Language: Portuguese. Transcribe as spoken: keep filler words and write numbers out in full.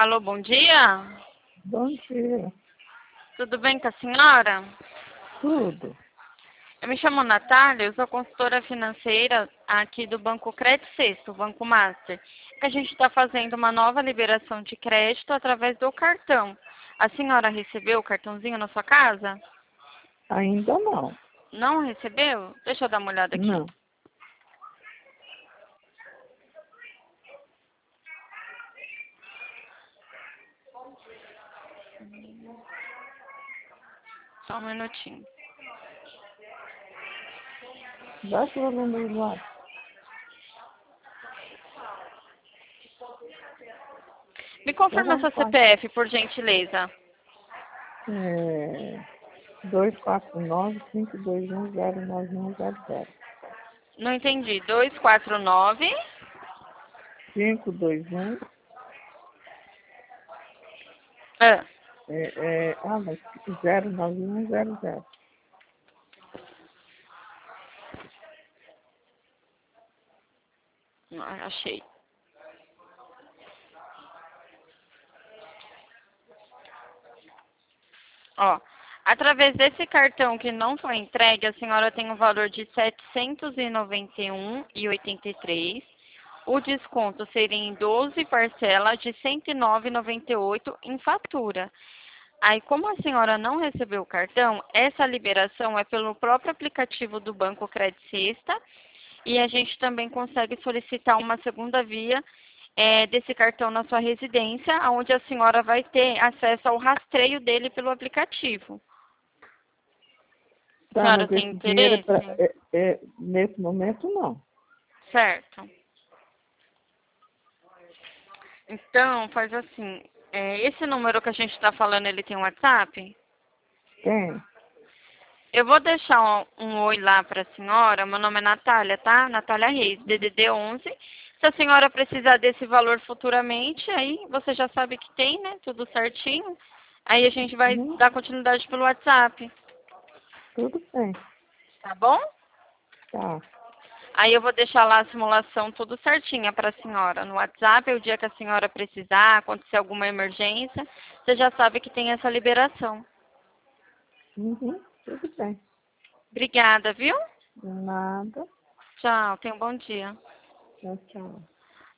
Alô, bom dia. Bom dia. Tudo bem com a senhora? Tudo. Eu me chamo Natália, eu sou consultora financeira aqui do Banco Credit Sexto, Banco Master, que a gente está fazendo uma nova liberação de crédito através do cartão. A senhora recebeu o cartãozinho na sua casa? Ainda não. Não recebeu? Deixa eu dar uma olhada aqui. Não. Só um minutinho. Baixa o volume do lado. Me confirma seu C P F, por gentileza. É, dois quatro nove, cinco dois um, zero nove um zero zero. Não entendi. dois quatro nove. cinco dois um. Ah, É, é, ah, mas zero nove um zero zero. achei. Ó, através desse cartão que não foi entregue, a senhora tem um valor de setecentos e noventa e um reais e oitenta e três centavos. O desconto seria em doze parcelas de cento e nove reais e noventa e oito centavos em fatura. Aí, como a senhora não recebeu o cartão, essa liberação é pelo próprio aplicativo do Banco Credit Sexta e a gente também consegue solicitar uma segunda via é, desse cartão na sua residência, onde a senhora vai ter acesso ao rastreio dele pelo aplicativo. A Tá, senhora mas tem esse dinheiro é, pra, interesse? é, é nesse momento não. Certo. Então, faz assim, é, esse número que a gente está falando, ele tem um WhatsApp? Tem. Eu vou deixar um, um oi lá para a senhora. Meu nome é Natália, tá? Natália Reis, D D D onze. Se a senhora precisar desse valor futuramente, aí você já sabe que tem, né? Tudo certinho. Aí a gente vai Uhum. dar continuidade pelo WhatsApp, Tudo bem. tá bom? Tá. Aí eu vou deixar lá a simulação tudo certinha para a senhora no WhatsApp. O dia que a senhora precisar, acontecer alguma emergência, você já sabe que tem essa liberação. Uhum. Tudo bem. Obrigada, viu? Nada. Tchau, tenha um bom dia. Tchau, tchau.